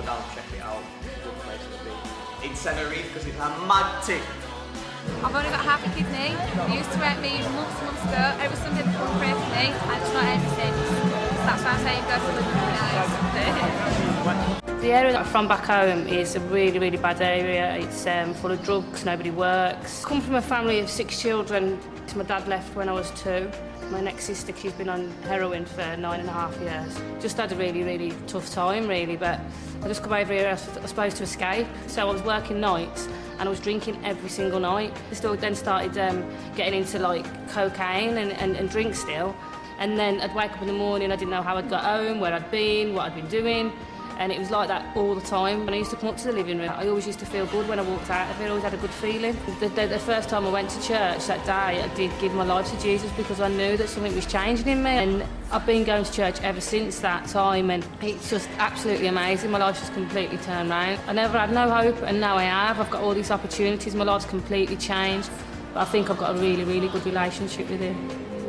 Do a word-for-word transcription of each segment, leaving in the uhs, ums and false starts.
go down, check it out. Good place to be. In Tenerife, because it's a mad tick. I've only got half a kidney. They used to hurt me months and months ago. Every Sunday they come and pray for me, and it's not everything. So that's why I'm saying go to the nice. The area that I'm from back home is a really, really bad area. It's um, full of drugs, nobody works. I come from a family of six children. My dad left when I was two. My next sister, she's been on heroin for nine and a half years. Just had a really, really tough time, really, but I just come over here, I suppose, to escape. So I was working nights and I was drinking every single night. I still then started um, getting into, like, cocaine and, and, and drink still. And then I'd wake up in the morning, I didn't know how I'd got home, where I'd been, what I'd been doing. And it was like that all the time. When I used to come up to the living room, I always used to feel good when I walked out of it. I always had a good feeling. The, the, the first time I went to church that day, I did give my life to Jesus because I knew that something was changing in me. And I've been going to church ever since that time, and it's just absolutely amazing. My life's just completely turned around. I never had no hope, and now I have. I've got all these opportunities. My life's completely changed. But I think I've got a really, really good relationship with him.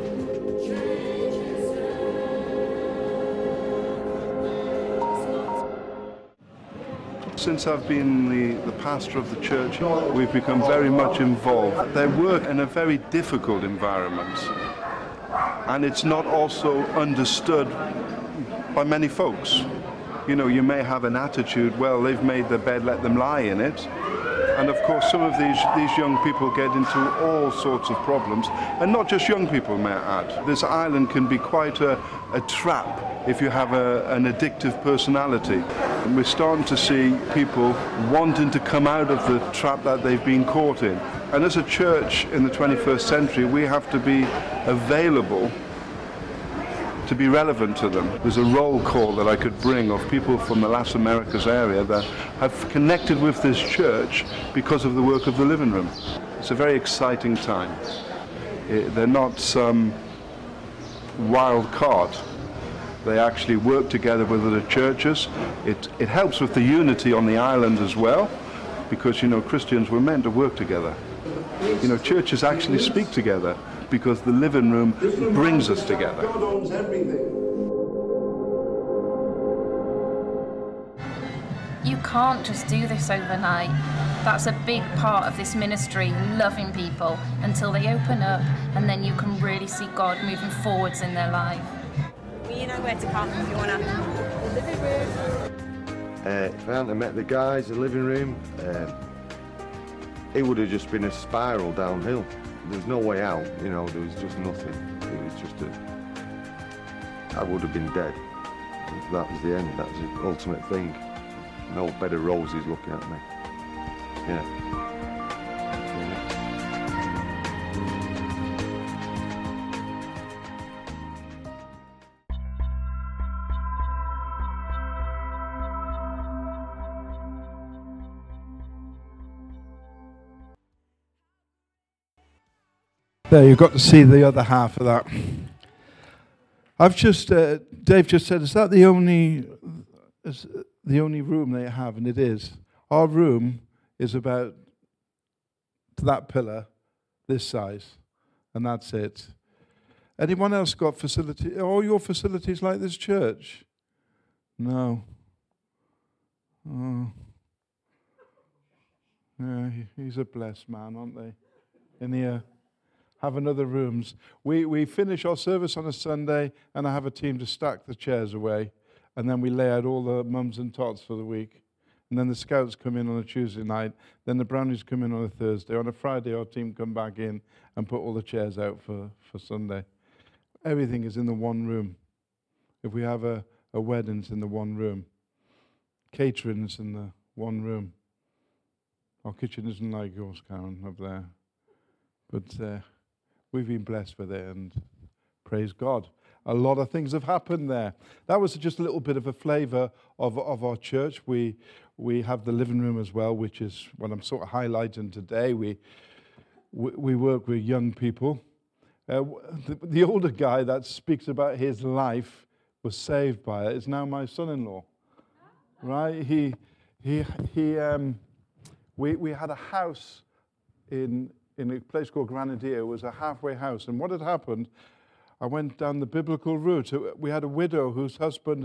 Since I've been the, the pastor of the church, we've become very much involved. They work in a very difficult environment, and it's not also understood by many folks. You know, you may have an attitude, well, they've made their bed, let them lie in it. And of course, some of these, these young people get into all sorts of problems, and not just young people, may I add. This island can be quite a, a trap if you have a, an addictive personality. And we're starting to see people wanting to come out of the trap that they've been caught in. And as a church in the twenty-first century, we have to be available to be relevant to them. There's a roll call that I could bring of people from the Las Americas area that have connected with this church because of the work of the living room. It's a very exciting time. It, they're not some wild card. They actually work together with other churches. It, it helps with the unity on the island as well, because, you know, Christians were meant to work together. You know, churches actually speak together because the living room brings us together. God owns everything. You can't just do this overnight. That's a big part of this ministry, loving people until they open up, and then you can really see God moving forwards in their life. Well, you know where to come if you want to. The living room. Uh, if I hadn't met the guys, the living room, uh, it would have just been a spiral downhill. There's no way out, you know, there was just nothing. It was just a... I would have been dead. That was the end, that was the ultimate thing. No bed of roses looking at me. Yeah. There, you've got to see the other half of that. I've just, uh, Dave just said, is that the only, is the only room they have? And it is. Our room is about that pillar, this size, and that's it. Anyone else got facility? All your facilities like this church? No. Oh. Yeah, he's a blessed man, aren't they? In here. Having other rooms. We we finish our service on a Sunday, and I have a team to stack the chairs away, and then we lay out all the mums and tots for the week. And then the scouts come in on a Tuesday night, then the brownies come in on a Thursday. On a Friday, our team come back in and put all the chairs out for, for Sunday. Everything is in the one room. If we have a, a wedding, it's in the one room. Catering's in the one room. Our kitchen isn't like yours, Karen, up there. But uh, we've been blessed with it, and praise God. A lot of things have happened there. That was just a little bit of a flavour of, of our church. We we have the living room as well, which is what I'm sort of highlighting today. We we, we work with young people. Uh, the, the older guy that speaks about his life was saved by it is now my son-in-law. Right? He he he. Um, we we had a house in. in a place called Grenadier. It was a halfway house. And what had happened, I went down the biblical route. We had a widow whose husband had,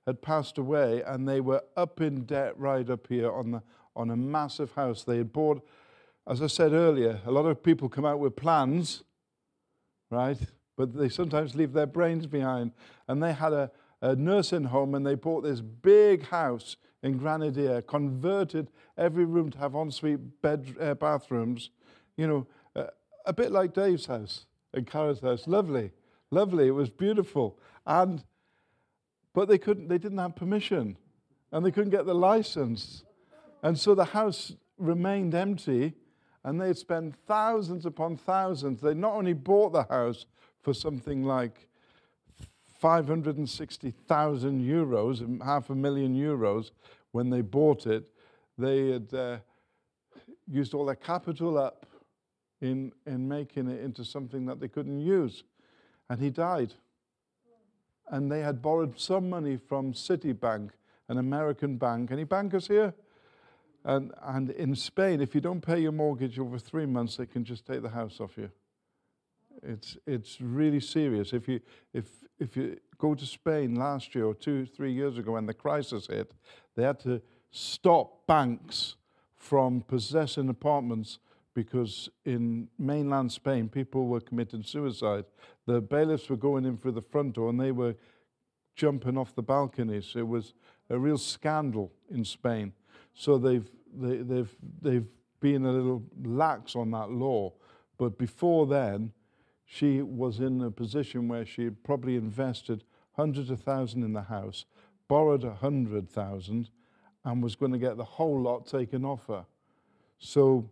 had passed away, and they were up in debt right up here on the on a massive house. They had bought, as I said earlier, a lot of people come out with plans, right? But they sometimes leave their brains behind. And they had a, a nursing home, and they bought this big house in Grenadier, converted every room to have ensuite bed uh, bathrooms, you know, uh, a bit like Dave's house and Kara's house. Lovely, lovely. It was beautiful. And but they couldn't. They didn't have permission, and they couldn't get the license, and so the house remained empty. And they had spent thousands upon thousands. They not only bought the house for something like five hundred sixty thousand euros, half a million euros, when they bought it, they had uh, used all their capital up in, in making it into something that they couldn't use. And he died. And they had borrowed some money from Citibank, an American bank. Any bankers here? And, and in Spain, if you don't pay your mortgage over three months, they can just take the house off you. It's it's really serious. If you if if you go to Spain last year or two, three years ago when the crisis hit, they had to stop banks from possessing apartments because in mainland Spain, people were committing suicide. The bailiffs were going in through the front door and they were jumping off the balconies. It was a real scandal in Spain. So they've they, they've they've been a little lax on that law, but before then, she was in a position where she had probably invested hundreds of thousands in the house, borrowed a hundred thousand, and was going to get the whole lot taken off her. So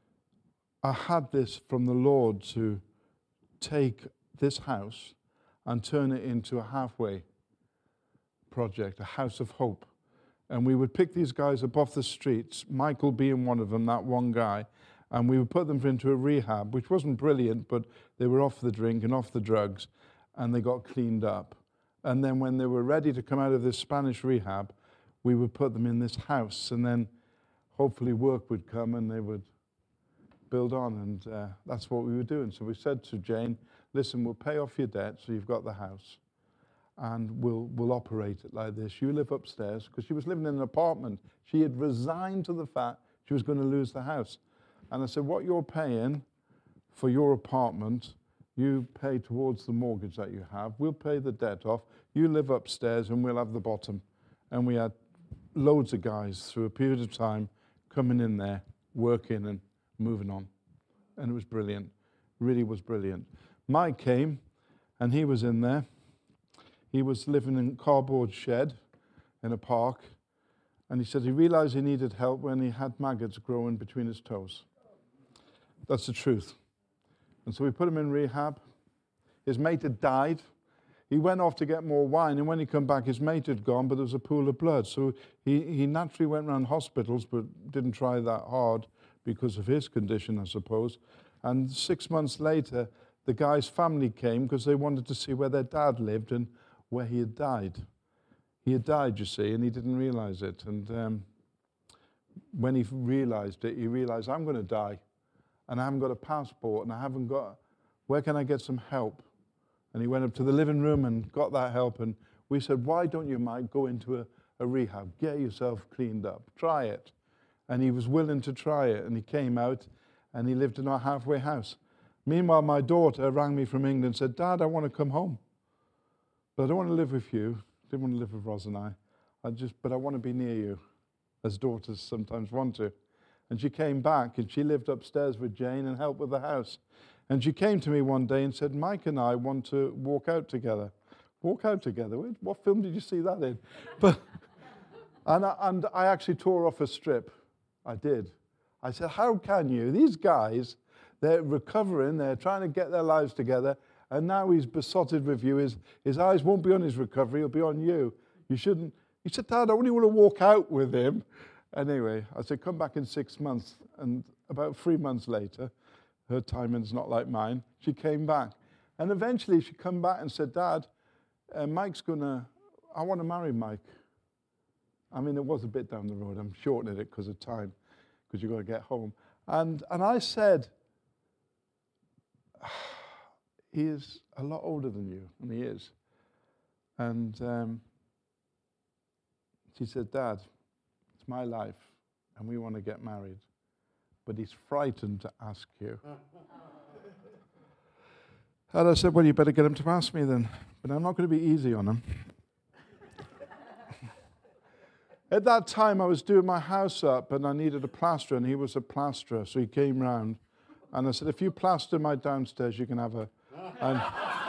I had this from the Lord to take this house and turn it into a halfway project, a house of hope. And we would pick these guys up off the streets, Michael being one of them, that one guy, and we would put them into a rehab, which wasn't brilliant, but they were off the drink and off the drugs, and they got cleaned up. And then when they were ready to come out of this Spanish rehab, we would put them in this house, and then hopefully work would come and they would build on, and uh, that's what we were doing. So we said to Jane, listen, we'll pay off your debt so you've got the house, and we'll we'll operate it like this. You live upstairs, because she was living in an apartment. She had resigned to the fact she was going to lose the house. And I said, what you're paying for your apartment, you pay towards the mortgage that you have. We'll pay the debt off. You live upstairs and we'll have the bottom. And we had loads of guys through a period of time coming in there, working and moving on. And it was brilliant. Really was brilliant. Mike came and he was in there. He was living in a cardboard shed in a park, and he said he realized he needed help when he had maggots growing between his toes. That's the truth. And so we put him in rehab. His mate had died. He went off to get more wine, and when he came back, his mate had gone, but there was a pool of blood. So he, he naturally went around hospitals, but didn't try that hard because of his condition, I suppose. And six months later, the guy's family came because they wanted to see where their dad lived and where he had died. He had died, you see, and he didn't realize it. And um, when he realized it, he realized, I'm going to die, and I haven't got a passport, and I haven't got, where can I get some help? And he went up to the living room and got that help, and we said, why don't you, Mike, go into a, a rehab, get yourself cleaned up, try it. And he was willing to try it, and he came out, and he lived in our halfway house. Meanwhile, my daughter rang me from England and said, Dad, I want to come home. But I don't want to live with you. I didn't want to live with Ros and I. I just, but I want to be near you, as daughters sometimes want to. And she came back, and she lived upstairs with Jane and helped with the house. And she came to me one day and said, Mike and I want to walk out together. Walk out together? What film did you see that in? But and I, and I actually tore off a strip. I did. I said, how can you? These guys, they're recovering, they're trying to get their lives together, and now he's besotted with you. His, his eyes won't be on his recovery, he'll be on you. You shouldn't. He said, Dad, I only want to walk out with him. Anyway, I said, come back in six months. And about three months later, her timing's not like mine, she came back. And eventually she came back and said, Dad, uh, Mike's going to, I want to marry Mike. I mean, it was a bit down the road. I'm shortening it because of time, because you've got to get home. And, and I said, he is a lot older than you, and he is. And um, She said, Dad, it's my life, and we want to get married. But he's frightened to ask you. And I said, well, you better get him to ask me then. But I'm not going to be easy on him. At that time, I was doing my house up, and I needed a plasterer, and he was a plasterer. So he came round, and I said, if you plaster my downstairs, you can have a... And,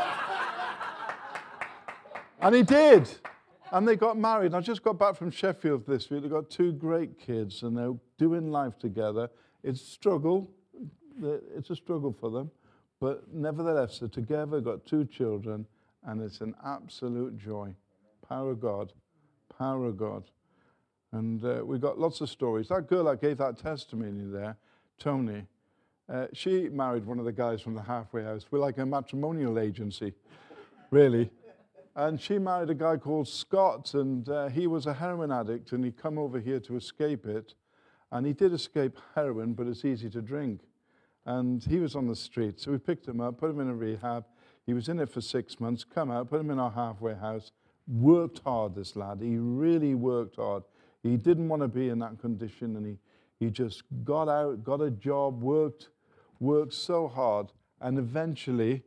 and he did. And they got married. I just got back from Sheffield this week. They've got two great kids, and they're doing life together. It's a struggle. It's a struggle for them. But nevertheless, they're together, got two children, and it's an absolute joy. Power of God. Power of God. And uh, we got lots of stories. That girl that gave that testimony there, Tony, uh, she married one of the guys from the halfway house. We're like a matrimonial agency, really. And she married a guy called Scott, and uh, he was a heroin addict, and he come over here to escape it. And he did escape heroin, but it's easy to drink. And he was on the street, so we picked him up, put him in a rehab. He was in it for six months, come out, put him in our halfway house. Worked hard, this lad. He really worked hard. He didn't want to be in that condition, and he, he just got out, got a job, worked, worked so hard, and eventually,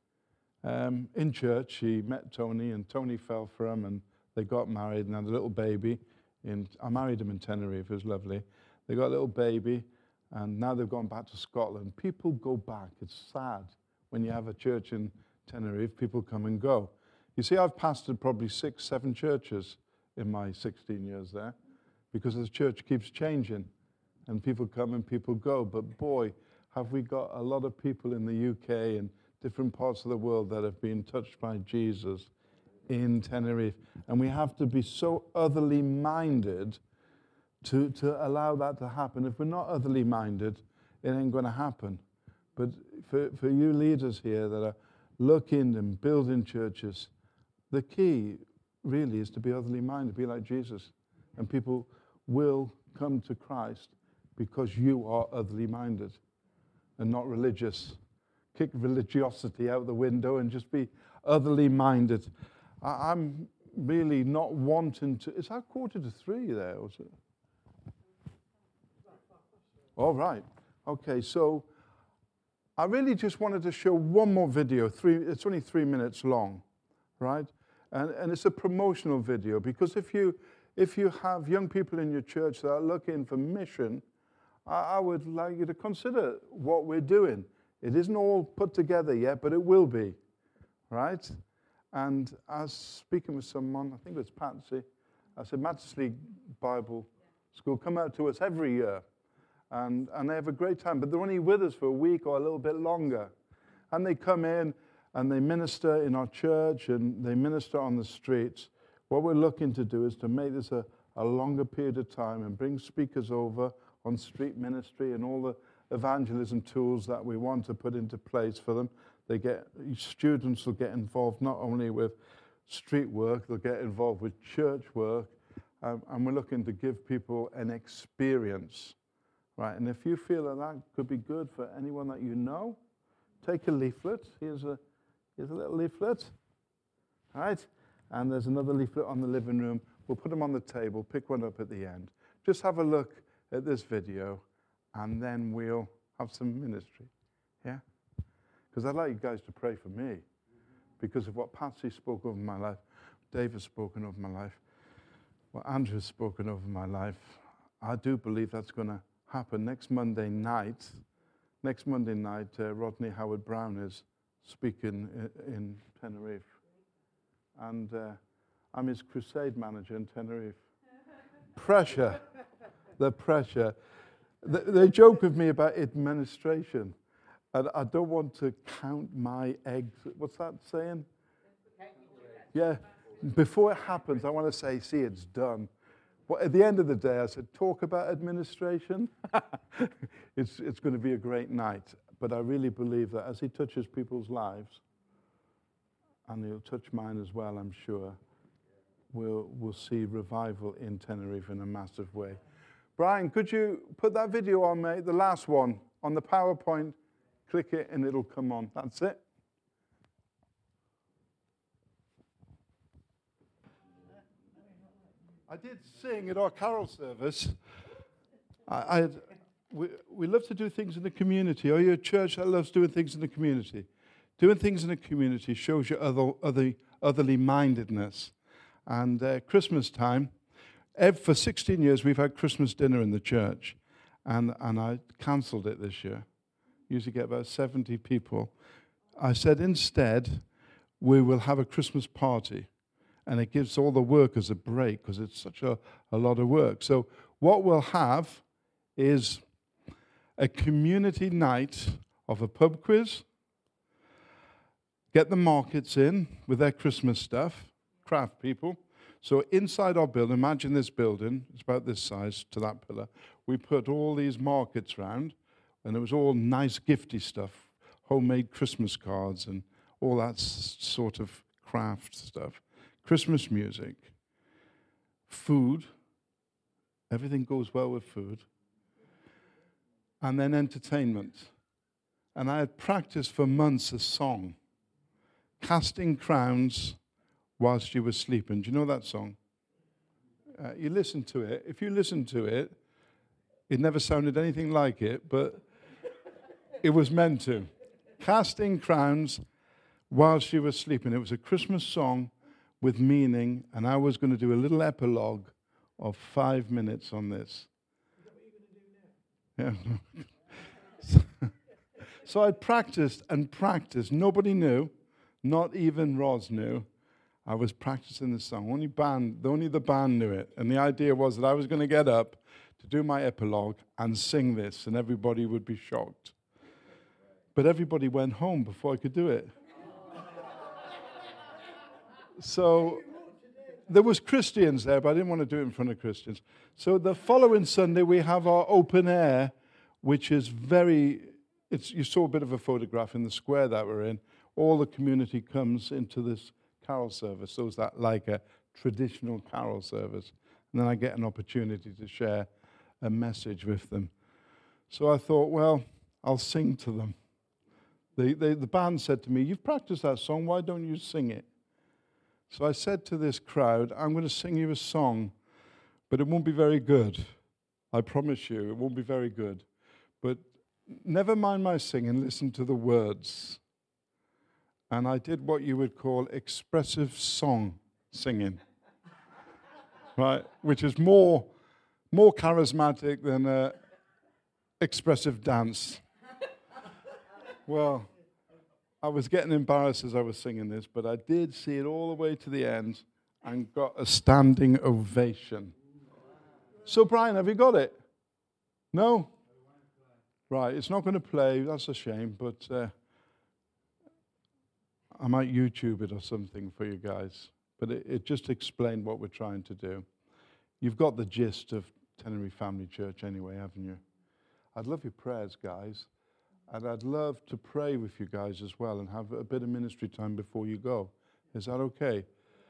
um, in church, he met Tony, and Tony fell for him, and they got married and had a little baby. In, I married him in Tenerife. It was lovely. They got a little baby, and now they've gone back to Scotland. People go back. It's sad when you have a church in Tenerife. People come and go. You see, I've pastored probably six, seven churches in my sixteen years there, because the church keeps changing, and people come and people go. But boy, have we got a lot of people in the U K and different parts of the world that have been touched by Jesus in Tenerife. And we have to be so otherly minded to, to allow that to happen. If we're not otherly minded, it ain't going to happen. But for, for you leaders here that are looking and building churches, the key really is to be otherly minded, be like Jesus. And people will come to Christ because you are otherly minded and not religious. Kick religiosity out the window and just be otherly minded. I, I'm really not wanting to... Is that quarter to three there? Or is it? All right. Okay, so I really just wanted to show one more video. Three. It's only three minutes long, right? And, and it's a promotional video, because if you if you have young people in your church that are looking for mission, I, I would like you to consider what we're doing. It isn't all put together yet, but it will be, right? And I was speaking with someone, I think it was Patsy. I said, Mattersley Bible School come out to us every year, and, and they have a great time, but they're only with us for a week or a little bit longer. And they come in, and they minister in our church, and they minister on the streets. What we're looking to do is to make this a, a longer period of time and bring speakers over on street ministry and all the evangelism tools that we want to put into place for them. They get, students will get involved not only with street work, they'll get involved with church work, um, and we're looking to give people an experience, right? And if you feel that that could be good for anyone that you know, take a leaflet. Here's a Here's a little leaflet, all right? And there's another leaflet on the living room. We'll put them on the table, pick one up at the end. Just have a look at this video, and then we'll have some ministry, yeah? Because I'd like you guys to pray for me because of what Patsy spoke over my life, Dave has spoken over my life, what Andrew has spoken over my life. I do believe that's going to happen next Monday night. Next Monday night, uh, Rodney Howard-Brown is speaking in, in Tenerife. And uh, I'm his crusade manager in Tenerife. Pressure. The pressure. They, they joke with me about administration. And I don't want to count my eggs. What's that saying? Yeah. Before it happens, I want to say, see, it's done. Well, at the end of the day, I said, talk about administration. it's, it's going to be a great night. But I really believe that as he touches people's lives, and he'll touch mine as well, I'm sure, we'll, we'll see revival in Tenerife in a massive way. Brian, could you put that video on, mate, the last one, on the PowerPoint? Click it and it'll come on. That's it. I did sing at our carol service. I, I had, we, we love to do things in the community. Are you a church that loves doing things in the community? Doing things in the community shows your other, other, otherly mindedness. And uh, Christmas time, ev- for sixteen years, we've had Christmas dinner in the church. And, and I cancelled it this year. Usually get about seventy people. I said, instead, we will have a Christmas party. And it gives all the workers a break because it's such a, a lot of work. So what we'll have is a community night of a pub quiz. Get the markets in with their Christmas stuff, craft people. So inside our building, imagine this building, it's about this size to that pillar. We put all these markets round, and it was all nice gifty stuff, homemade Christmas cards and all that s- sort of craft stuff. Christmas music, food, everything goes well with food, and then entertainment. And I had practiced for months a song, Casting Crowns Whilst You Were Sleeping. Do you know that song? Uh, you listen to it. If you listen to it, it never sounded anything like it, but it was meant to. Casting Crowns Whilst You Were Sleeping. It was a Christmas song with meaning, and I was going to do a little epilogue of five minutes on this. Is that what you're going to do now? Yeah. So I practiced and practiced. Nobody knew, not even Roz knew. I was practicing the song. Only band, only the band knew it. And the idea was that I was going to get up to do my epilogue and sing this, and everybody would be shocked. But everybody went home before I could do it. So there was Christians there, but I didn't want to do it in front of Christians. So the following Sunday, we have our open air, which is very, it's, you saw a bit of a photograph in the square that we're in. All the community comes into this carol service. So it's that like a traditional carol service. And then I get an opportunity to share a message with them. So I thought, well, I'll sing to them. The, the, the band said to me, you've practiced that song, why don't you sing it? So I said to this crowd, I'm going to sing you a song, but it won't be very good. I promise you, it won't be very good. But never mind my singing, listen to the words. And I did what you would call expressive song singing, right? Which is more, more charismatic than uh, expressive dance. Well, I was getting embarrassed as I was singing this, but I did see it all the way to the end and got a standing ovation. So, Brian, have you got it? No? Right, it's not going to play. That's a shame, but uh, I might YouTube it or something for you guys. But it, it just explained what we're trying to do. You've got the gist of Tenerife Family Church anyway, haven't you? I'd love your prayers, guys. And I'd love to pray with you guys as well and have a bit of ministry time before you go. Is that okay?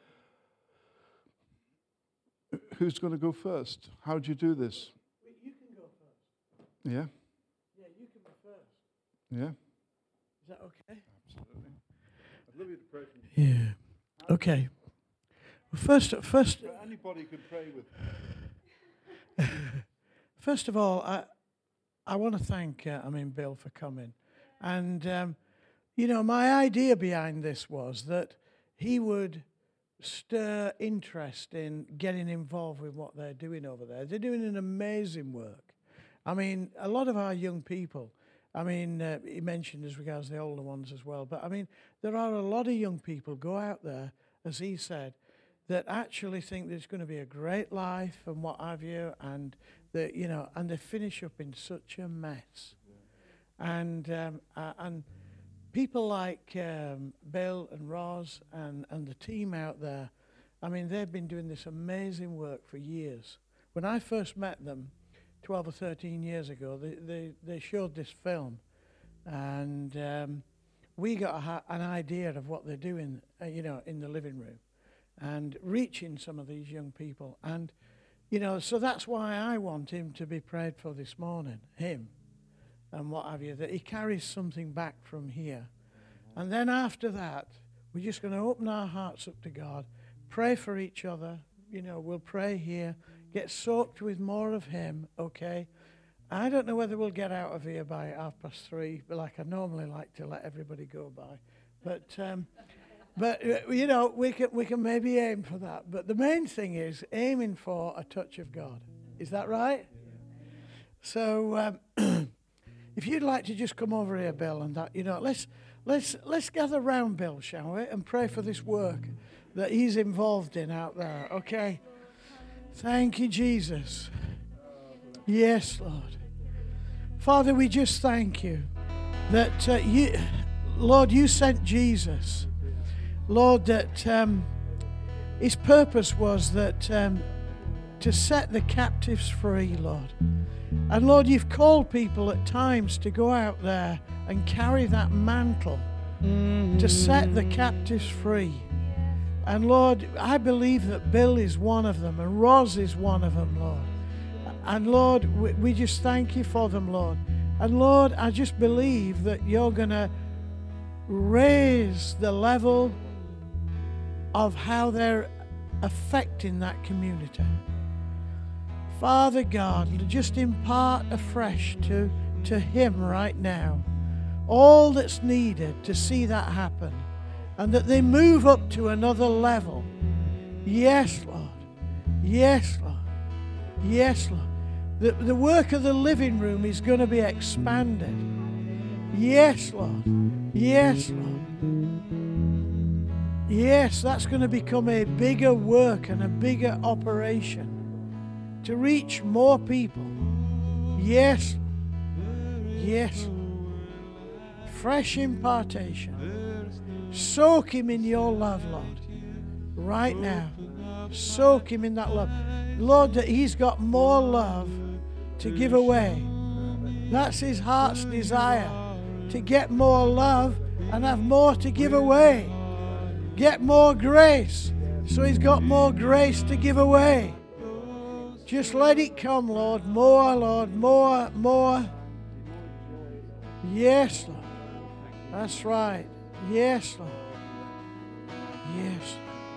Who's going to go first? How do you do this? You can go first. Yeah? Yeah, you can go first. Yeah? Is that okay? Absolutely. I'd love you to pray for me. Yeah. Okay. Well, first, first. Anybody can pray with. First of all, I. I want to thank, uh, I mean, Bill for coming. And, um, you know, my idea behind this was that he would stir interest in getting involved with what they're doing over there. They're doing an amazing work. I mean, a lot of our young people, I mean, uh, he mentioned as regards the older ones as well, but I mean, there are a lot of young people go out there, as he said, that actually think there's going to be a great life and what have you, and that, you know, and they finish up in such a mess. Yeah. And um, uh, and people like um, Bill and Roz and, and the team out there, I mean, they've been doing this amazing work for years. When I first met them twelve or thirteen years ago, they, they, they showed this film, and um, we got a ha- an idea of what they're doing, uh, you know, in the living room, and reaching some of these young people. And, you know, so that's why I want him to be prayed for this morning, him, and what have you, that he carries something back from here. And then after that, we're just going to open our hearts up to God, pray for each other, you know, we'll pray here, get soaked with more of him, okay? I don't know whether we'll get out of here by half past three, but like I normally like to let everybody go by. But, um, but uh, you know, we can, we can maybe aim for that. But the main thing is aiming for a touch of God. Is that right? So um, if you'd like to just come over here, Bill, and that, you know, let's let's let's gather round Bill, shall we, and pray for this work that he's involved in out there. Okay. Thank you, Jesus. Yes, Lord. Father, we just thank you that uh, you, Lord, you sent Jesus. Lord, that um, his purpose was that um, to set the captives free, Lord. And Lord, you've called people at times to go out there and carry that mantle mm-hmm. to set the captives free. And Lord, I believe that Bill is one of them and Roz is one of them, Lord. And Lord, we, we just thank you for them, Lord. And Lord, I just believe that you're going to raise the level of how they're affecting that community. Father God, just impart afresh to, to him right now all that's needed to see that happen, and that they move up to another level. Yes, Lord. Yes, Lord. Yes, Lord. The, the work of the living room is going to be expanded. Yes, Lord. Yes, Lord. Yes, that's going to become a bigger work and a bigger operation to reach more people. Yes. Yes. Fresh impartation. Soak him in your love, Lord. Right now. Soak him in that love. Lord, that he's got more love to give away. That's his heart's desire. To get more love and have more to give away. Get more grace. So he's got more grace to give away. Just let it come, Lord. More, Lord. More, more. Yes, Lord. That's right. Yes, Lord. Yes.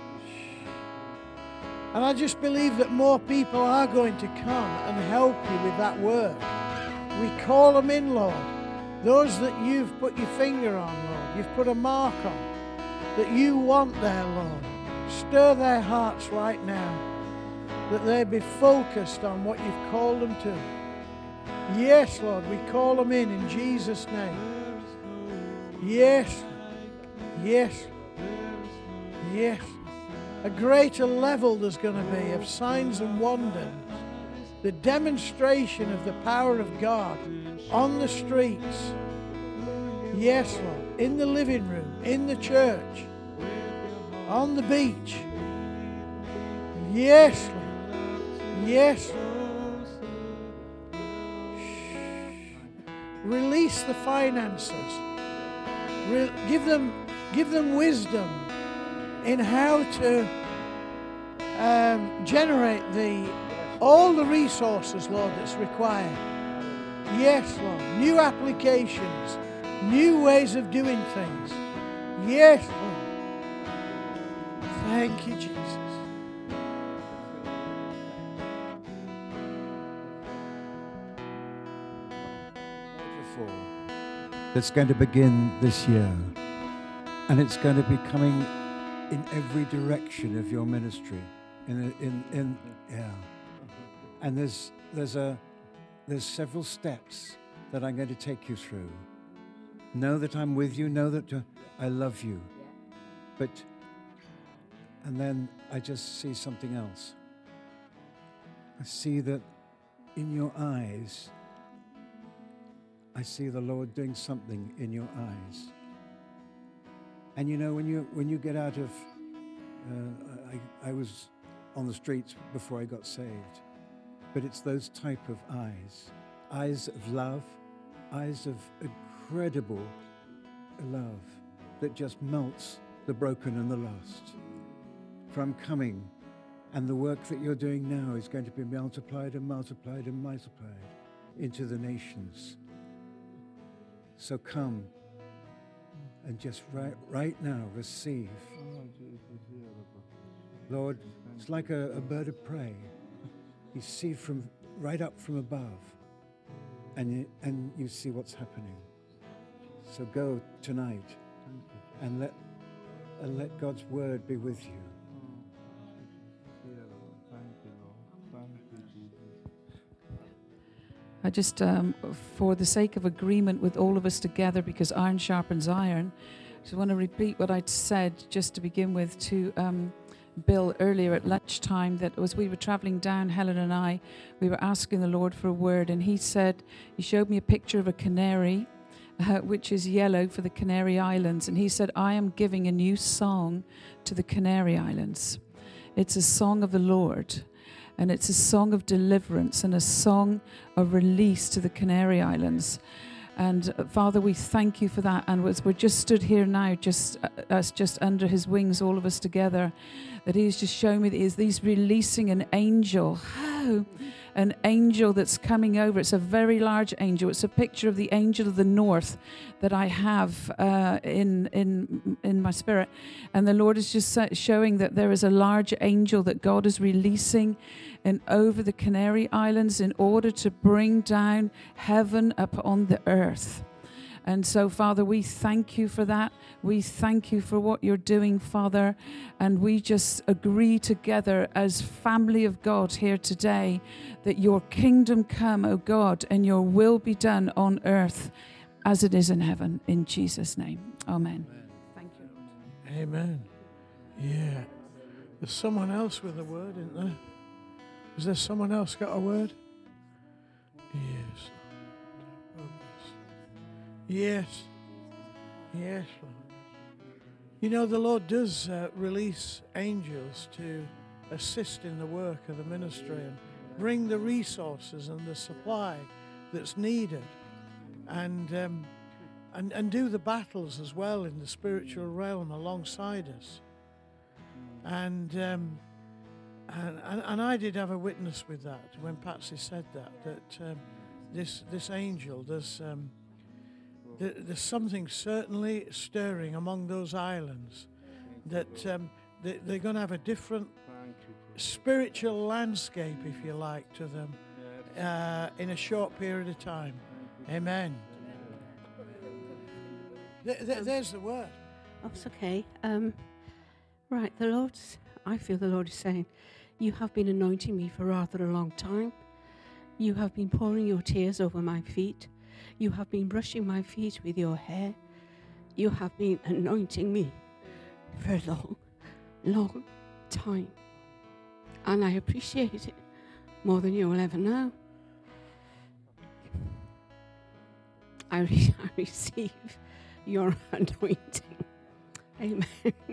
And I just believe that more people are going to come and help you with that work. We call them in, Lord. Those that you've put your finger on, Lord. You've put a mark on. That you want there, Lord. Stir their hearts right now. That they be focused on what you've called them to. Yes, Lord, we call them in in Jesus' name. Yes, yes, yes. A greater level there's going to be of signs and wonders. The demonstration of the power of God on the streets. Yes, Lord, in the living room, in the church, on the beach. Yes, Lord. Yes. Release the finances. Re- give them, give them wisdom in how to um, generate the all the resources, Lord, that's required. Yes, Lord. New applications, new ways of doing things. Yes, Lord. Thank you, Jesus. That's going to begin this year, and it's going to be coming in every direction of your ministry. In in in yeah, and there's there's a there's several steps that I'm going to take you through. Know that I'm with you. Know that uh, I love you. But and then I just see something else. I see that in your eyes. I see the Lord doing something in your eyes. And you know, when you when you get out of, uh, I, I was on the streets before I got saved, but it's those type of eyes, eyes of love, eyes of incredible love that just melts the broken and the lost. For I'm coming, and the work that you're doing now is going to be multiplied and multiplied and multiplied into the nations. So come and just right, right now receive. Lord, It's like a, a bird of prey. You see from right up from above, and you, and you see what's happening. So go tonight, and let and let God's word be with you. I just, um, for the sake of agreement with all of us together, because iron sharpens iron, I just want to repeat what I'd said just to begin with to um, Bill earlier at lunchtime, that as we were traveling down, Helen and I, we were asking the Lord for a word, and he said, he showed me a picture of a canary, uh, which is yellow for the Canary Islands, and he said, I am giving a new song to the Canary Islands. It's a song of the Lord. And it's a song of deliverance and a song of release to the Canary Islands. And uh, Father, we thank you for that. And as we're just stood here now, just uh, us just under his wings, all of us together, that he's just showing me that he's, he's releasing an angel. Oh, an angel that's coming over. It's a very large angel. It's a picture of the angel of the north that I have uh, in in in my spirit. And the Lord is just showing that there is a large angel that God is releasing and over the Canary Islands in order to bring down heaven upon the earth. And so, Father, we thank you for that. We thank you for what you're doing, Father. And we just agree together as family of God here today that your kingdom come, O God, and your will be done on earth as it is in heaven. In Jesus' name. Amen. Amen. Thank you, Lord. Amen. Yeah. There's someone else with a word, isn't there? Is there someone else got a word? Yes. Yes. Yes, Lord. You know, the Lord does uh, release angels to assist in the work of the ministry and bring the resources and the supply that's needed, and um, and and do the battles as well in the spiritual realm alongside us. And um, and, and and I did have a witness with that when Patsy said that that um, this this angel does. Um, There's something certainly stirring among those islands, that um, they, they're going to have a different spiritual landscape, if you like, to them uh, in a short period of time. Amen. Th- th- there's the word. That's okay. Um, right, the Lord's, I feel the Lord is saying, you have been anointing me for rather a long time. You have been pouring your tears over my feet. You have been brushing my feet with your hair. You have been anointing me for a long, long time. And I appreciate it more than you will ever know. I, re- I receive your anointing. Amen.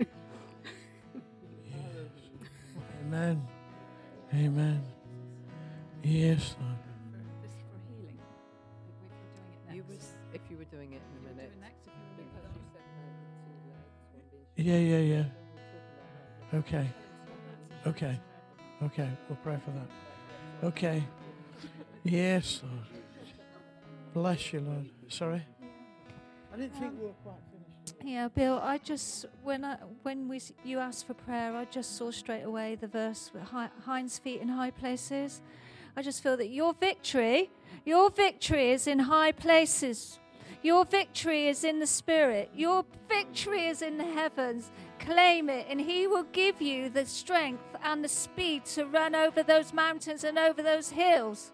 Yes. Amen. Amen. Yes, Lord. If you were doing it in a minute. Yeah, yeah, yeah. Okay. Okay. Okay. We'll pray for that. Okay. Yes, Lord. Bless you, Lord. Sorry? I didn't think we were quite finished. Yeah, Bill, I just, when I when we you asked for prayer, I just saw straight away the verse with hinds feet in high places. I just feel that your victory, your victory is in high places. Your victory is in the Spirit. Your victory is in the heavens. Claim it, and He will give you the strength and the speed to run over those mountains and over those hills.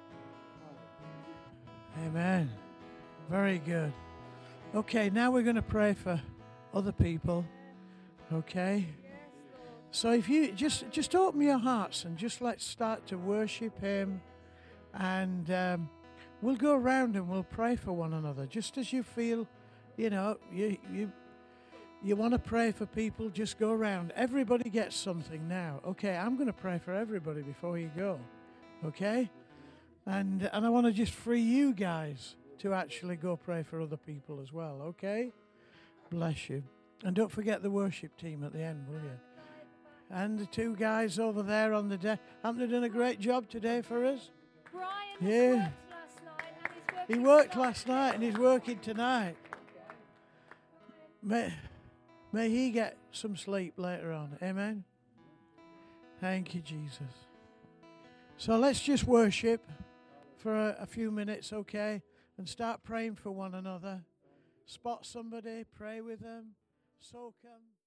Amen. Very good. Okay, now we're going to pray for other people. Okay? So if you just just open your hearts and just let's start to worship Him, and um, we'll go around and we'll pray for one another. Just as you feel, you know, you you you want to pray for people, just go around. Everybody gets something now. Okay, I'm going to pray for everybody before you go. Okay? And and I want to just free you guys to actually go pray for other people as well. Okay? Bless you. And don't forget the worship team at the end, will you? And the two guys over there on the deck. Haven't they done a great job today for us? Brian yeah. worked last night and he's working He worked tonight. last night and he's working tonight. May, may he get some sleep later on. Amen? Thank you, Jesus. So let's just worship for a, a few minutes, okay? And start praying for one another. Spot somebody, pray with them, soak them.